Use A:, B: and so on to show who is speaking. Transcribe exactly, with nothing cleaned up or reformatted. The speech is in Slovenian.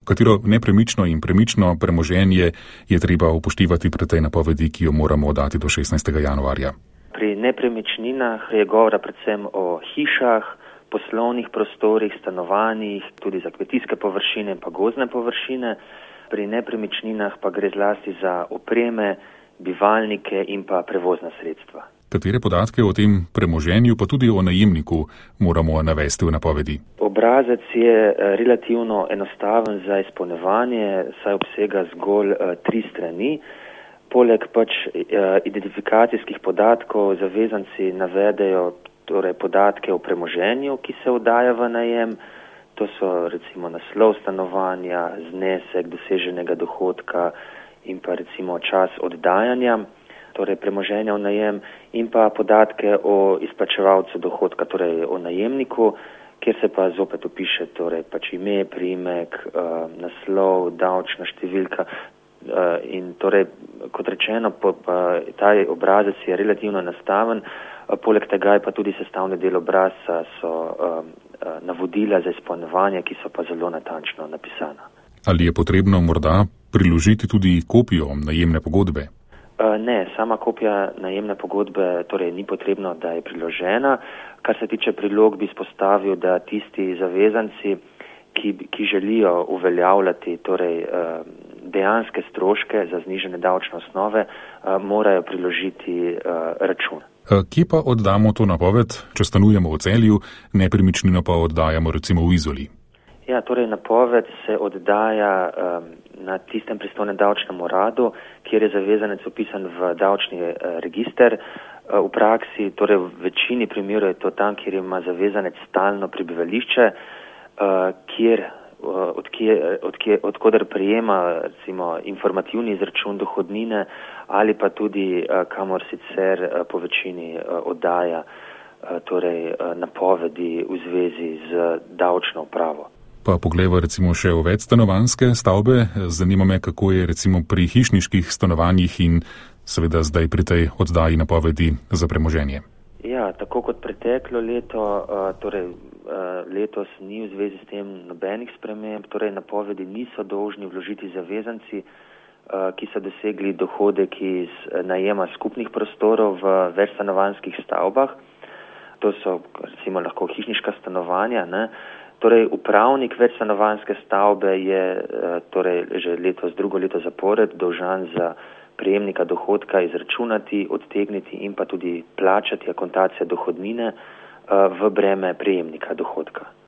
A: Katero nepremično in premično premoženje je treba upoštevati pri tej napovedi, ki jo moramo dati do šestnajstega januarja?
B: Pri nepremičninah je govora predvsem o hišah, poslovnih prostorih, stanovanjih, tudi za kmetijske površine pa gozdne površine. Pri nepremičninah pa gre zlasti za opreme, bivalnike in pa prevozna sredstva.
A: Katere podatke o tem premoženju, pa tudi o najemniku, moramo navesti v napovedi?
B: Obrazec je relativno enostaven za izpolnjevanje, saj obsega zgolj tri strani. Poleg pač identifikacijskih podatkov zavezanci navedejo torej podatke o premoženju, ki se oddaja v najem. To so recimo naslov stanovanja, znesek doseženega dohodka in pa recimo čas oddajanja, torej premoženja v najem, in pa podatke o izplačevalcu dohodka, torej o najemniku, kjer se pa zopet opiše torej pač ime, priimek, naslov, davčna številka. In torej, kot rečeno, ta obrazec je relativno enostaven, poleg tega je pa tudi sestavni del obrazca so navodila za izpolnjevanje, ki so pa zelo natančno napisana.
A: Ali je potrebno morda priložiti tudi kopijo najemne pogodbe?
B: Ne, sama kopija najemne pogodbe torej ni potrebno, da je priložena. Kar se tiče prilog, bi izpostavil, da tisti zavezanci, ki, ki želijo uveljavljati torej dejanske stroške za znižanje davčne osnove, morajo priložiti račun.
A: Kje pa oddamo to napoved, če stanujemo v Celju, nepremičnino pa oddajamo recimo v Izoli?
B: Ja, torej napoved se oddaja um, na tistem pristojnem davčnem uradu, kjer je zavezanec upisan v davčni uh, register. Uh, v praksi, torej v večini primerov je to tam, kjer ima zavezanec stalno prebivališče, uh, kjer Od, kje, od, kje, od koder prijema recimo informativni izračun dohodnine ali pa tudi kamor sicer po večini oddaja torej napovedi v zvezi z davčno upravo.
A: Pa poglejva recimo še v večstanovanjske stavbe. Zanima me, kako je recimo pri hišniških stanovanjih in seveda zdaj pri tej oddaji napovedi za premoženje.
B: Ja, tako kot preteklo leto, torej letos ni v zvezi s tem nobenih sprememb, torej napovedi niso dolžni vložiti zavezanci, ki so dosegli dohodek iz najema skupnih prostorov v večstanovanjskih stavbah. To so recimo lahko hišniška stanovanja, ne? Torej upravnik večstanovanjske stavbe je torej že letos drugo leto zapored dolžan za prejemnika dohodka izračunati, odtegniti in pa tudi plačati akontacijo dohodnine v breme prejemnika dohodka.